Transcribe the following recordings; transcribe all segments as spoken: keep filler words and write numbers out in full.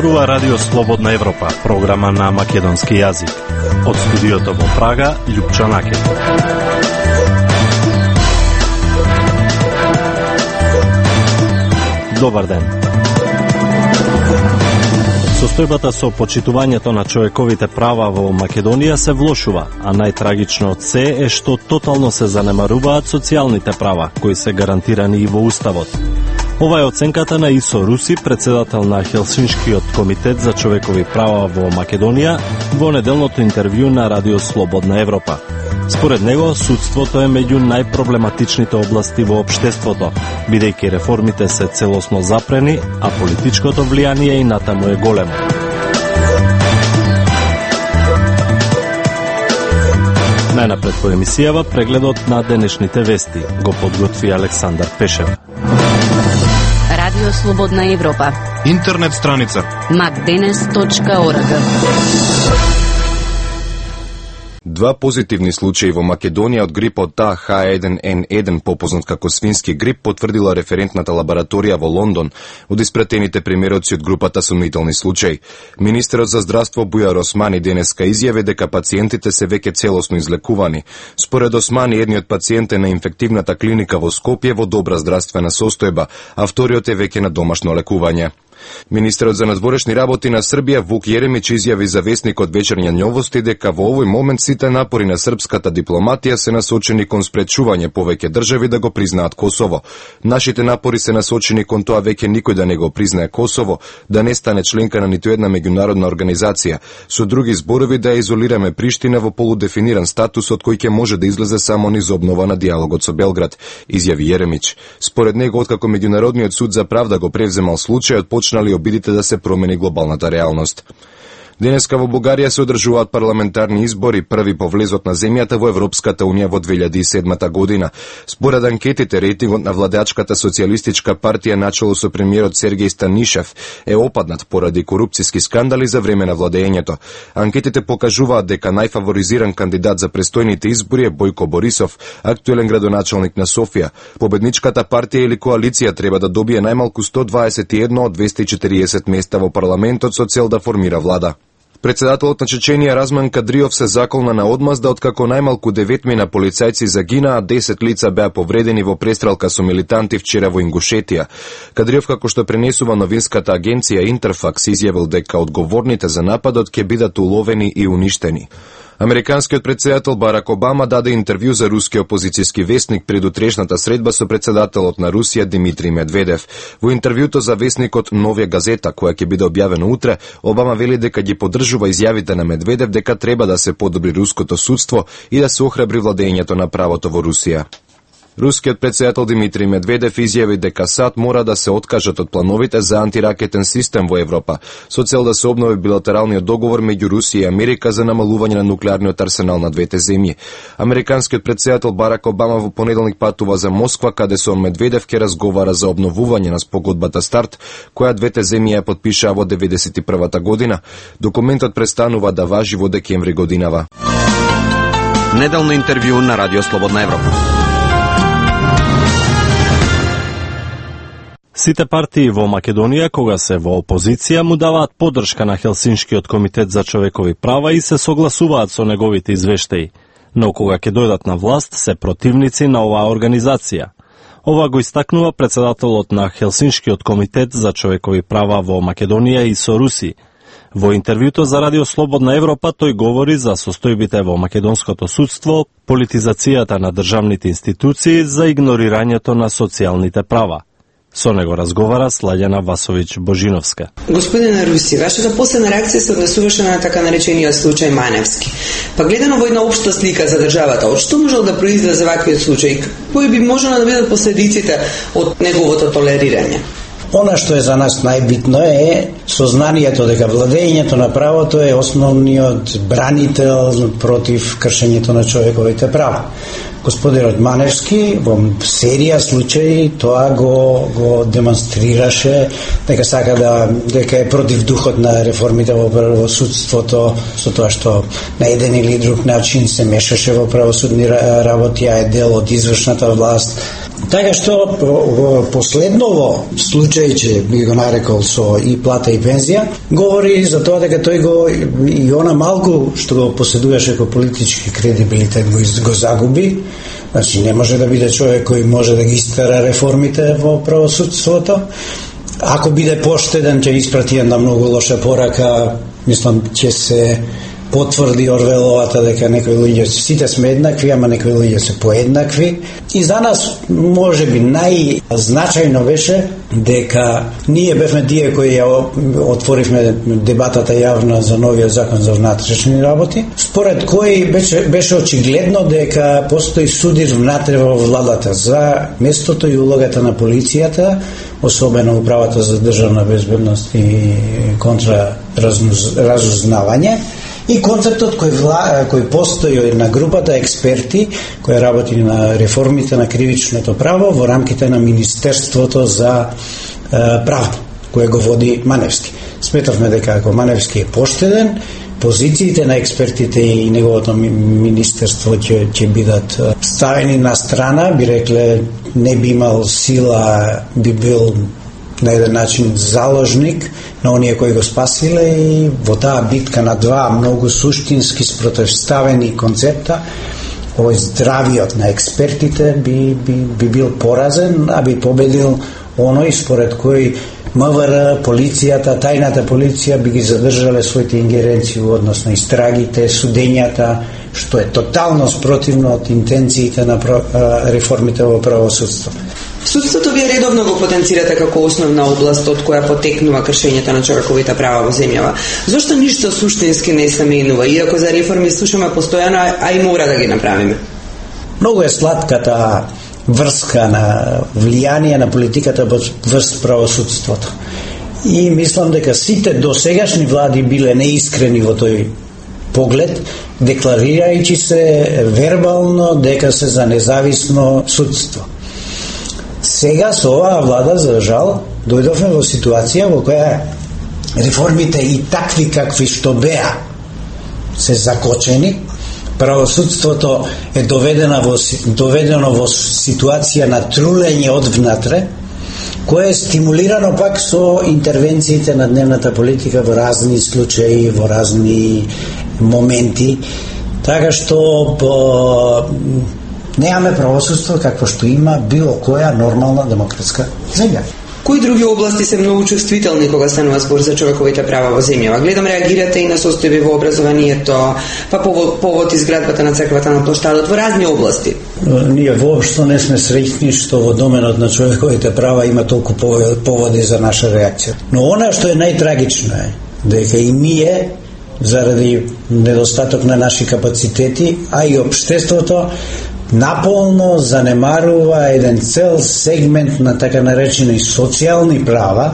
зборува Радио Слободна Европа, програма на македонски јазик. Од студиото во Прага, Љупчо Накет. Добар ден. Состојбата со почитувањето на човековите права во Македонија се влошува, а најтрагично од се е што тотално се занемаруваат социјалните права, кои се гарантирани и во Уставот. Ова е оценката на Исо Руси, председател на Хелсиншкиот комитет за човекови права во Македонија, во неделното интервју на Радио Слободна Европа. Според него, судството е меѓу најпроблематичните области во општеството, бидејќи реформите се целосно запрени, а политичкото влијание и натаму е големо. Најнапред по емисијава прегледот на денешните вести го подготви Александар Пешев. Радио Слободна Европа. Интернет страница макденес точка орг. Два позитивни случаи во Македонија од грипот А H еден N еден, попознат како свински грип, потврдила референтната лабораторија во Лондон од испратените примероци од групата сомнителни случаи. Министерот за здравство Бујар Османи денеска изјави дека пациентите се веќе целосно излекувани. Според Османи, едниот пациент е на инфективната клиника во Скопје во добра здравствена состојба, а вториот е веќе на домашно лекување. Министерот за надворешни работи на Србија Вук Јеремич изјави за весникот Вечерња новости дека во овој момент сите напори на српската дипломатија се насочени кон спречување повеќе држави да го признаат Косово. Нашите напори се насочени кон тоа веќе никој да не го признае Косово, да не стане членка на ниту една меѓународна организација. Со други зборови, да изолираме Приштина во полудефиниран статус од кој ќе може да излезе само низ обнова на диалогот со Белград, изјави Јеремич. Според него, откако Меѓународниот суд за правда го превземал случајот, почнали обидите да се промени глобалната реалност. Денеска во Бугарија се одржуваат парламентарни избори, први по влезот на земјата во Европската унија во две илјади и седма година. Според анкетите, рейтингот на владеачката социјалистичка партија начело со премиерот Сергеј Станишев е опаднат поради корупциски скандали за време на владеењето. Анкетите покажуваат дека најфаворизиран кандидат за престојните избори е Бојко Борисов, актуелен градоначелник на Софија. Победничката партија или коалиција треба да добие најмалку сто дваесет и едно од двесте и четириесет места во парламентот со цел да формира влада. Председателот на Чеченија Разман Кадриов се заколна на одмазда откако најмалку деветмина полицајци загинаа, а десет лица беа повредени во престрелка со милитанти вчера во Ингушетија. Кадриов, како што пренесува новинската агенција Интерфакс, изјавил дека одговорните за нападот ќе бидат уловени и уништени. Американскиот председател Барак Обама даде интервју за руски опозицијски вестник пред утрешната средба со председателот на Русија Димитри Медведев. Во интервјуто за вестникот Новија газета, која ќе биде објавена утре, Обама вели дека ги поддржува изјавите на Медведев дека треба да се подобри руското судство и да се охрабри владењето на правото во Русија. Рускиот председател Димитри Медведев изјави дека САД мора да се откажат од плановите за антиракетен систем во Европа, со цел да се обнови билатералниот договор меѓу Русија и Америка за намалување на нуклеарниот арсенал на двете земји. Американскиот председател Барак Обама во понеделник патува за Москва, каде со Медведев ќе разговара за обновување на спогодбата СТАРТ, која двете земји ја потпишаа во деветдесет и првата година. Документот престанува да важи во декември годинава. Неделно интервју на Радио Слободна Европа. Сите партии во Македонија, кога се во опозиција, му даваат поддршка на Хелсиншкиот комитет за човекови права и се согласуваат со неговите извештаи. Но кога ќе дојдат на власт, се противници на оваа организација. Ова го истакнува председателот на Хелсиншкиот комитет за човекови права во Македонија Исо Руси. Во интервјуто за Радио Слободна Европа тој говори за состојбите во македонското судство, политизацијата на државните институции, за игнорирањето на социјалните права. Со него разговара Слаѓана Васовиќ Божиновска. Господине Руси, вашата последна реакција се однесуваше на така наречениот случај Маневски. Па гледано во една општа слика за државата, од што можел да произлезе ваквиот случај? Кои би можело да бидат последиците од неговото толерирање? Она што е за нас најбитно е сознанието дека владењето на правото е основниот бранител против кршењето на човековите права. Господинот Маневски во серија случаи тоа го го демонстрираше дека сака да дека е против духот на реформите во правосудството, со тоа што на еден или друг начин се мешаше во правосудни работи, а е дел од извршната власт. Така што последново случај, че би го нарекол со и плата и пензија, говори за тоа дека тој го и она малку што го поседуваше како политички кредибилитет го, го загуби. Значи не може да биде човек кој може да ги истера реформите во правосудството. Ако биде поштеден, ќе испрати една многу лоша порака. Мислам, ќе се потврди Орвеловата дека некои луѓе сите сме еднакви, ама некои луѓе се поеднакви. И за нас можеби најзначајно беше дека ние бевме тие кои ја отворивме дебатата јавна за новиот закон за внатрешни работи, според кој беше, беше очигледно дека постои судир внатре во владата за местото и улогата на полицијата, особено управата за државна безбедност и контраразузнавање. И концептот кој, вла, кој постои на групата експерти која работи на реформите на кривичното право во рамките на Министерството за е, правда, кој го води Маневски. Сметавме дека ако Маневски е поштеден, позициите на експертите и неговото министерство ќе, ќе бидат ставени на страна, би рекле не би имал сила, би бил на еден начин заложник на оние кои го спасиле и во таа битка на два многу суштински спротивставени концепта овој здравиот на експертите би, би, би бил поразен, а би победил оној според кој МВР, полицијата, тајната полиција би ги задржале своите ингеренции во однос на истрагите, судењата, што е тотално спротивно од интенциите на реформите во правосудство. Судството вие редовно го потенцирате како основна област од која потекнува кршењето на човековите права во земјава. Зошто ништо суштински не се менува, иако за реформи слушаме постојано, а и мора да ги направиме? Многу е сладката врска на влијание на политиката врз правосудството. И мислам дека сите досегашни влади биле неискрени во тој поглед, декларирајќи се вербално дека се за независно судство. Сега со оваа влада, за жал, дојдовме во ситуација во која реформите и такви какви што беа се закочени, правосудството е доведено во, доведено во ситуација на трулење од внатре, кое е стимулирано пак со интервенциите на дневната политика во разни случаи, во разни моменти, така што по немаме правосудство какво што има било која нормална демократска земја. Кои други области се многу чувствителни кога станува збор за човековите права во земјава? Гледам, реагирате и на состојби во образованието, па повод, повод изградбата на црквата на площадот, во разни области. Ние воопшто не сме среќни што во доменот на човековите права има толку поводи за наша реакција. Но она што е најтрагично е дека и ние, заради недостаток на наши капацитети, а и општеството, наполно занемарува еден цел сегмент на така наречени социјални права,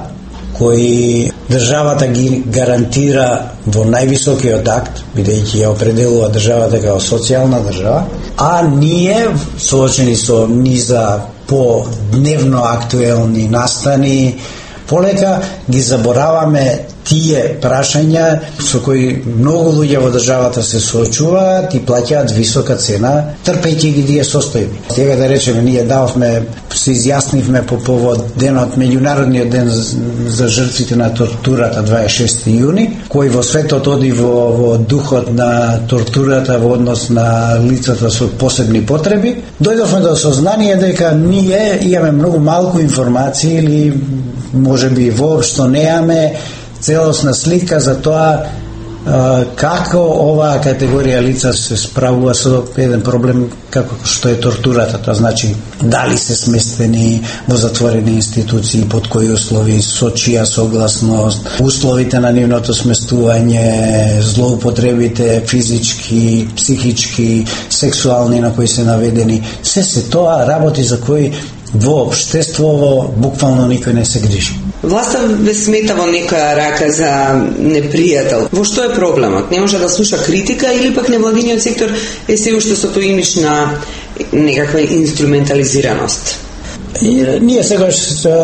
кои државата ги гарантира во највисокиот акт, бидејќи ја определува државата како социјална држава, а ние, соочени со низа по дневно актуелни настани, полека ги забораваме тие прашања со кои многу луѓе во државата се соочуваат и плаќаат висока цена, трпејќи ги тие состојби. Сега да речеме, ние дававме, се изјаснивме по повод денот, меѓународниот ден за жртвите на тортурата, дваесет и шести јуни, кој во светот оди во, во духот на тортурата во однос на лицата со посебни потреби. Дојдовме до сознание дека ние имаме многу малку информации или можеби воопшто неаме целосна слика за тоа а, како оваа категорија лица се справува со еден проблем како што е тортурата. Тоа значи дали се сместени во затворени институции, под кои услови, со чија согласност, условите на нивното сместување, злоупотребите физички, психички, сексуални на кои се наведени. Се се тоа работи за кои во општеството буквално никој не се грижи. Власта ве смета во некоја рака за непријател. Во што е проблемот? Не може да слуша критика или пак невладиниот сектор е се уште со тој имидж на некаква инструментализираност? И ние сегаш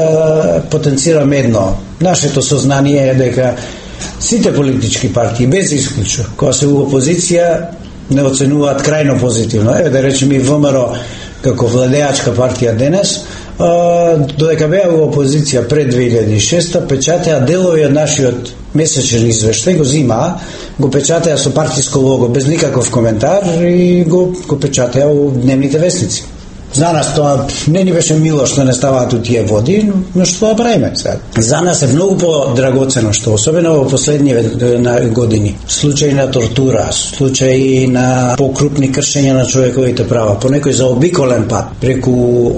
потенцираме едно. Нашето сознание е дека сите политички партии, без исклучу, кога се у опозиција, не оценуваат крајно позитивно. Еве да речеме и ВМРО како владеачка партија денес, додека беа у опозиција пред две илјади и шеста, печатеа делови од нашиот месечен извештај, го зимаа, го печатеа со партиско лого, без никаков коментар и го, го печатеа у дневните вестници. За нас тоа не ни беше мило што не ставаат у тие води, но што да правиме сега. За нас е многу по-драгоцено што, особено во последниве години, случаи на тортура, случаи на покрупни кршења на човековите права, по некој заобиколен пат, преку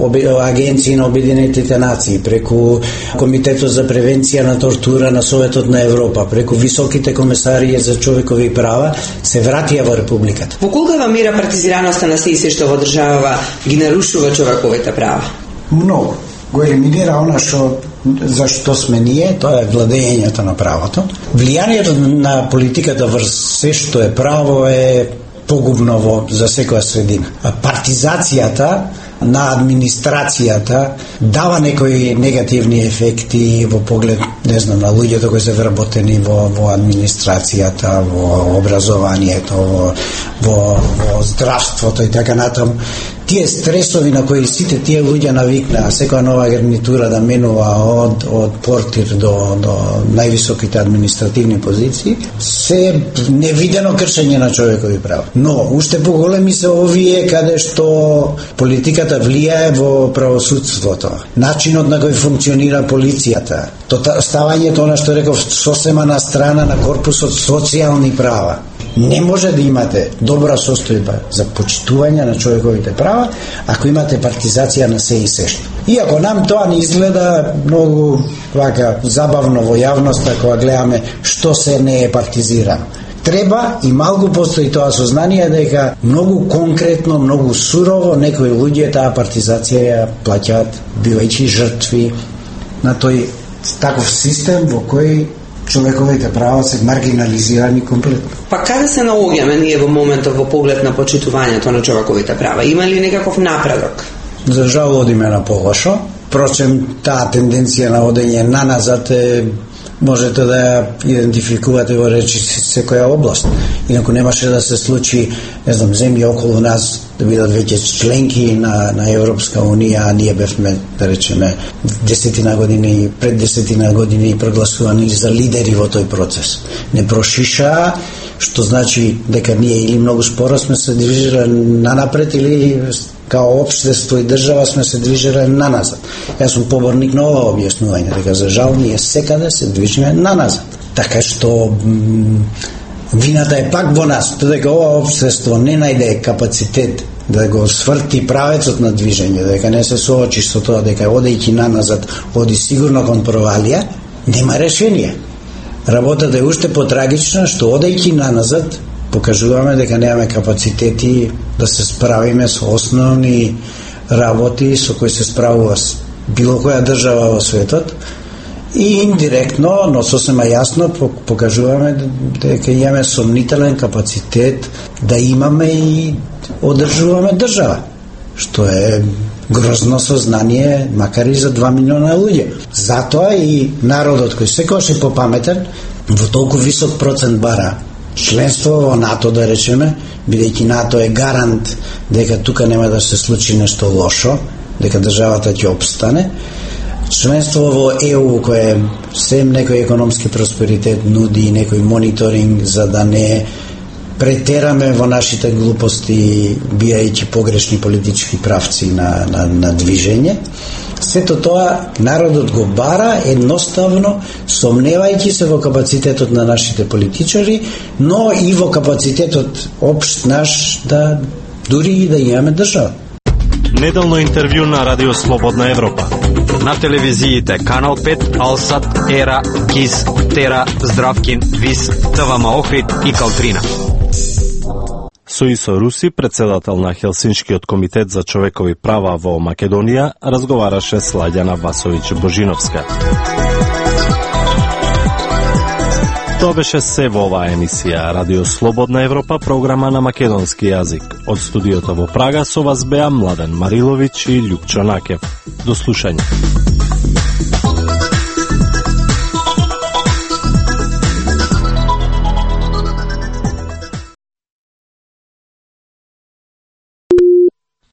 агенции на Обединетите нации, преку Комитетот за превенција на тортура на Советот на Европа, преку високите комесарии за човекови права, се вратија во Републиката. Во колкава мера партизираноста на се и се што во државава ги нарушува човековите права? Многу. Го елиминира она што за што сме ние, тоа е владењето на правото. Влијанието на политиката врз се што е право е погубно во за секоја средина. Партизацијата на администрацијата дава некои негативни ефекти во поглед, не знам, на луѓето кои се вработени во, во администрацијата, во образованието, во, во, во здравството и така натаму. Тие стресови на кои сите тие луѓе навикнаа, секоја нова гарнитура да менува од, од портир до, до највисоките административни позиции, се невидено кршење на човекови права. Но, уште поголеми се овие каде што политиката влијае во правосудството, начинот на кој функционира полицијата, ставањето на што реков сосема на страна на корпусот социјални права. Не може да имате добра состојба за почитување на човековите права ако имате партизација на се и се што. Иако нам тоа не изгледа многу вака забавно во јавноста кога гледаме што се не е партизирано. Треба и малку постои тоа сознание дека многу конкретно, многу сурово некои луѓе таа партизација ја плаќаат бивајќи жртви на тој таков систем во кој човековите права се маргинализирани комплетно. Па каде се наоѓаме ние во моментот во поглед на почитувањето на човековите права? Има ли некаков напредок? За жал одиме на полошо. Впрочем, таа тенденција на одење на назад е можете да ја идентификувате во речи секоја област. Инаку немаше да се случи, не знам, земји околу нас да бидат веќе членки на, на Европска Унија, а ние бевме, да речеме, десетина години, пред десетина години прогласувани за лидери во тој процес. Не прошиша, што значи дека ние или многу споро сме се движеле нанапред, или као општество и држава сме се движеле наназад. Јас сум поборник на ова објаснување, дека за жал ние секаде се движиме наназад. Така што вината е пак во нас, додека ова општество не најде капацитет да го сврти правецот на движење, дека не се соочи со тоа дека одејќи наназад оди сигурно кон провалија, нема решение. Работата е уште потрагична што одејќи наназад покажуваме дека немаме капацитети да се справиме со основни работи со кои се справува било која држава во светот, и индиректно, но сосема јасно покажуваме дека имаме сомнителен капацитет да имаме и одржуваме држава, што е грозно сознание, макар и за два милиона луѓе. Затоа и народот кој секогаш е попаметен во толку висок процент бара членство во НАТО, да речеме, бидејќи НАТО е гарант дека тука нема да се случи нешто лошо, дека државата ќе опстане. Членство во Е У, кое сем некој економски просперитет нуди, некој мониторинг за да не претераме во нашите глупости, бијајќи погрешни политички правци на, на, на движење. Сето тоа народот го бара едноставно, сомневајќи се во капацитетот на нашите политичари, но и во капацитетот општ наш да дури и да имаме држава. Неделно интервју на Радио Слободна Европа. На телевизиите Канал пет, Алсат, Ера, Кис, Тера, Здравкин, Вис, ТВМ Охрид и Калтрина. Соисо Руси, председател на Хелсиншкиот комитет за човекови права во Македонија, разговараше Слаѓана Васовиќ Божиновска. Тоа беше се во оваа емисија Радио Слободна Европа, програма на македонски јазик. Од студиото во Прага со вас беа Младен Мариловиќ и Љупчо Накев. До слушање.